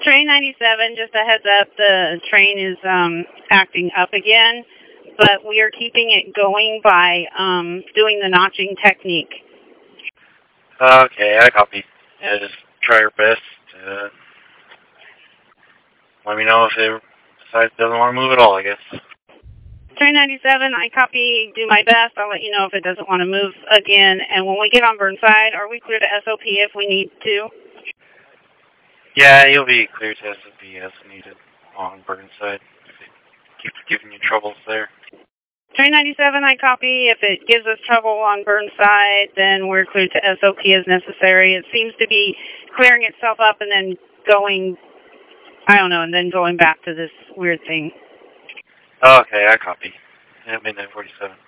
Train 97, just a heads up, the train is acting up again, but we are keeping it going by doing the notching technique. Okay, I copy. Yeah, just try your best. Let me know if it decides it doesn't want to move at all, I guess. Train 97, I copy, do my best. I'll let you know if it doesn't want to move again. And when we get on Burnside, are we clear to SOP if we need to? Yeah, you'll be clear to SOP as needed on Burnside if it keeps giving you troubles there. Train 97, I copy. If it gives us trouble on Burnside, then we're clear to SOP as necessary. It seems to be clearing itself up and then going, I don't know, and then going back to this weird thing. Okay, I copy. Yeah, Midnight 47.